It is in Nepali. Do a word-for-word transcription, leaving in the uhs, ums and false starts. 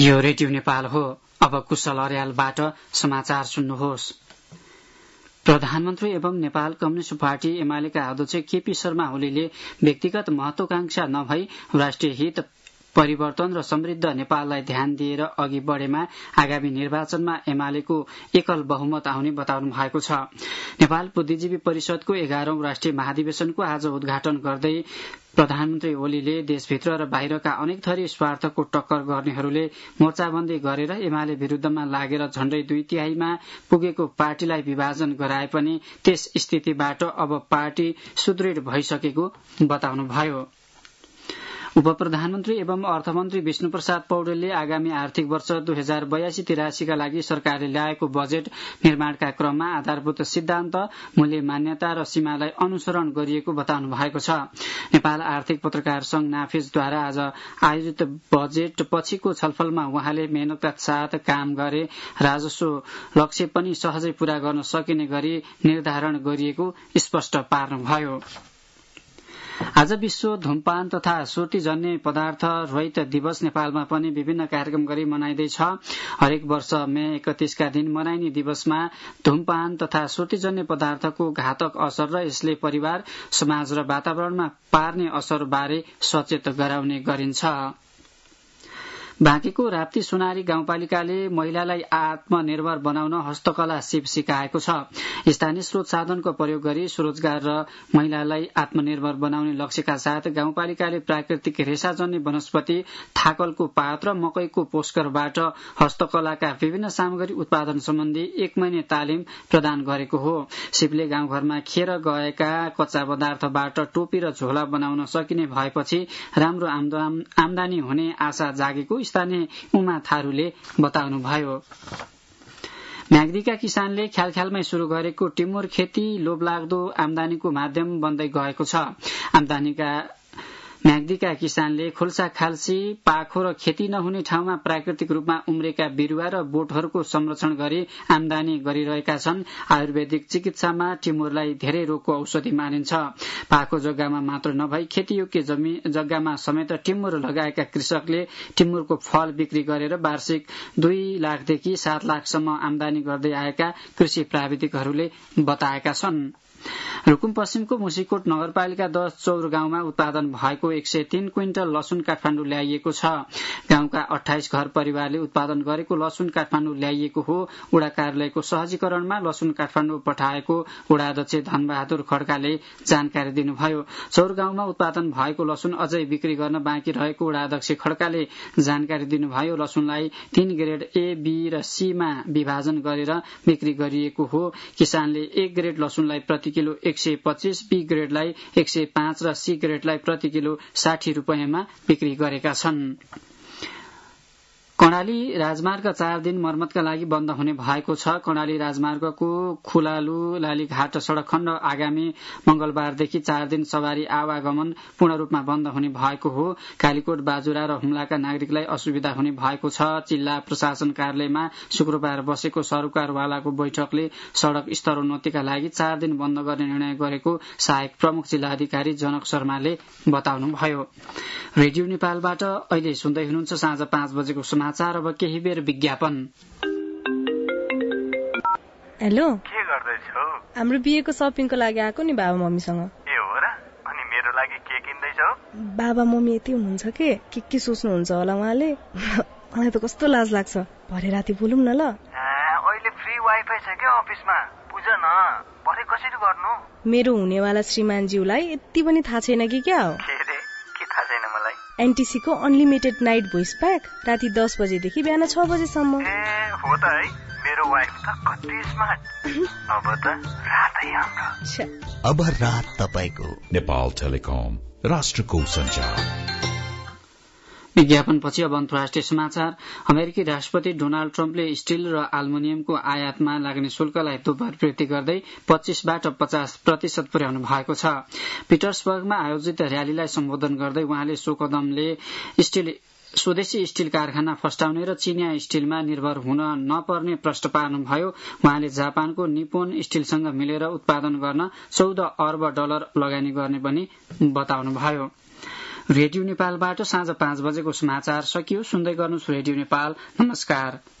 यो रेडियो नेपाल हो। अब कुशल अर्यालबाट समाचार सुन्नुहोस्। प्रधानमन्त्री एवं नेपाल कम्युनिष्ट पार्टी एमालेका अध्यक्ष केपी शर्मा ओलीले व्यक्तिगत महत्वाकांक्षा नभई राष्ट्रिय हित, परिवर्तन र समृद्ध नेपाललाई ध्यान दिएर अघि बढ़ेमा आगामी निर्वाचनमा एमालेको एकल बहुमत आउने बताउनु भएको छ। नेपाल बुद्धिजीवी परिषदको एघारौं राष्ट्रिय महाधिवेशनको आज उद्घाटन गर्दै प्रधानमन्त्री ओलीले देशभित्र र बाहिरका अनेक थरी स्वार्थको टक्कर गर्नेहरूले मोर्चाबन्दी गरेर एमाले विरूद्धमा लागेर झण्डै दुई तिहाईमा पुगेको पार्टीलाई विभाजन गराए पनि त्यस स्थितिबाट अब पार्टी सुदृढ भइसकेको बताउनुभयो। उपप्रधानमन्त्री एवं अर्थमन्त्री विष्णुप्रसाद पौडेलले आगामी आर्थिक वर्ष दुई हजार बयासी तिरासीका लागि सरकारले ल्याएको बजेट निर्माणका क्रममा आधारभूत सिद्धान्त, मूल्य मान्यता र सीमालाई अनुसरण गरिएको बताउनु भएको छ। नेपाल आर्थिक पत्रकार संघ नाफिजद्वारा आज आयोजित बजेट पछिको छलफलमा उहाँले मेहनतका साथ काम गरे राजस्व लक्ष्य पनि सहजै पूरा गर्न सकिने गरी निर्धारण गरिएको स्पष्ट पार्नुभयो। आज विश्व धूमपान तथा सुर्तीजन्य पदार्थ रहित दिवस नेपालमा पनि विभिन्न कार्यक्रम गरी मनाइँदैछ। हरेक वर्ष मे एकतीसका दिन मनाइने दिवसमा धूमपान तथा सुर्तीजन्य पदार्थको घातक असर र यसले परिवार, समाज र वातावरणमा पार्ने असर बारे सचेत गराउने गरिन्छ। बाँकीको राप्ती सोनारी गाउँपालिकाले महिलालाई आत्मनिर्भर बनाउन हस्तकला सिप सिकाएको छ। स्थानीय स्रोत साधनको प्रयोग गरी स्वरोजगार र महिलालाई आत्मनिर्भर बनाउने लक्ष्यका साथ गाउँपालिकाले प्राकृतिक रेसाजन्य वनस्पति, थाकलको पात र मकैको पोस्करबाट हस्तकलाका विभिन्न सामग्री उत्पादन सम्बन्धी एक महिने तालिम प्रदान गरेको हो। सिपले गाउँघरमा खेर गएका कच्चा पदार्थबाट टोपी र झोला बनाउन सकिने भएपछि राम्रो आमदानी हुने आशा जागेको स्थानीय उमा थारूले बताउनुभयो। म्याग्दीका किसानले ख्यालख्यालमै शुरू गरेको टिमुर खेती लोभलाग्दो आमदानीको माध्यम बन्दै गएको छ। आमदानीका म्याग्दीका किसानले खुल्सा खाल्सी, पाखो र खेती नहुने ठाउँमा प्राकृतिक रूपमा उम्रेका बिरुवा र बोटहरूको संरक्षण गरी आमदानी गरिरहेका छन्। आयुर्वेदिक चिकित्सामा टिमुरलाई धेरै रोगको औषधि मानिन्छ। पाखो जग्गामा मात्र नभई खेतीयोग्य जग्गामा समेत टिमुर लगाएका कृषकले टिमुरको फल बिक्री गरेर वार्षिक दुई लाखदेखि सात लाखसम्म आमदानी गर्दै आएका कृषि प्राविधिकहरूले बताएका छन्। रुकुम पश्चिमको मुसिकोट नगरपालिका दश चौर गाउँमा उत्पादन भएको एक सय तीन क्विन्टल लसुन काठमाडौँ ल्याइएको छ। गाउँका अठाइस घर परिवारले उत्पादन गरेको लसुन काठमाडौँ ल्याइएको हो। वडा कार्यालयको सहजीकरणमा लसुन काठमाडौँ पठाएको वडा अध्यक्ष धनबहादुर खड्काले जानकारी दिनुभयो। चौर गाउँमा उत्पादन भएको लसुन अझै बिक्री गर्न बाँकी रहेको वडा अध्यक्ष खड्काले जानकारी दिनुभयो। लसुनलाई तीन ग्रेड ए, बी र सी मा विभाजन गरेर बिक्री गरिएको हो। किसानले एक ग्रेड लसुनलाई प्रति किलो एक सय पच्चीस, बी ग्रेडलाई एक सय पाँच र सी ग्रेडलाई प्रति किलो साठी रुपियाँमा बिक्री गरेका छन्। कर्णाली राजमार्ग चार दिन मर्मतका लागि बन्द हुने भएको छ। कर्णाली राजमार्गको खुलालु लालीघाट सड़क खण्ड आगामी मंगलबारदेखि चार दिन सवारी आवागमन पूर्ण रूपमा बन्द हुने भएको हो। कालीकोट, बाजुरा र हुम्लाका नागरिकलाई असुविधा हुने भएको छ। जिल्ला प्रशासन कार्यालयमा शुक्रबार बसेको सरोकारवालाको बैठकले सड़क स्तरोन्नतिका लागि चार दिन बन्द गर्ने निर्णय गरेको सहायक प्रमुख जिल्ला अधिकारी जनक शर्माले बताउनुभयो। रेडियो नेपालबाट अहिले सुन्दै हुनुहुन्छ साँझ पाँच बजेको समाचार। अब केही बेर विज्ञापन। हेलो, के गर्दैछौ? हाम्रो बिहेको शपिङको लागि आएको नि बाबा मम्मीसँग। ए हो र? अनि मेरो लागि के किन्दैछौ? बाबा मम्मी यति हुनुहुन्छ के के के सोच्नुहुन्छ होला उहाँले। मलाई त कस्तो लाज लाग्छ। भरे राति बोलौँ न ल। अहिले फ्री वाइफाई छ के अफिसमा? बुझ न, भरे कसरी गर्नु? मेरो हुनेवाला श्रीमानज्यूलाई यति पनि थाहा छैन कि क्या हो? के रे? के थाहा छैन मलाई? एनटीसी को अनलिमिटेड नाइट भोइस प्याक राति दस बजेदेखि बिहान छ बजेसम्म। ए हो त है, मेरो वाइफ त कति स्मार्ट। अब त रातै हाम्रो। अब रात तपाईको। नेपाल टेलिकम, राष्ट्रको सञ्चार। विज्ञापनपछि अब अन्तर्राष्ट्रिय समाचार। अमेरिकी राष्ट्रपति डोनाल्ड ट्रम्पले स्टील र एल्युमिनियमको आयातमा लाग्ने शुल्कलाई दोब्बर वृद्धि गर्दै पच्चीसबाट पचास प्रतिशत पुर्याउनु भएको छ। पिटर्सबर्गमा आयोजित र्यालीलाई सम्बोधन गर्दै उहाँले सो कदमले स्टील स्वदेशी स्टील कारखाना फस्टाउने र चिनिया स्टीलमा निर्भर हुन नपर्ने प्रश्न पार्नुभयो। उहाँले जापानको निप्पोन स्टीलसँग मिलेर उत्पादन गर्न चौध अर्ब डलर लगानी गर्ने पनि बताउनुभयो। रेडियो नेपालबाट साँझ पाँच बजेको समाचार सकियो। सुन्दै गर्नुहोस् रेडियो नेपाल। नमस्कार।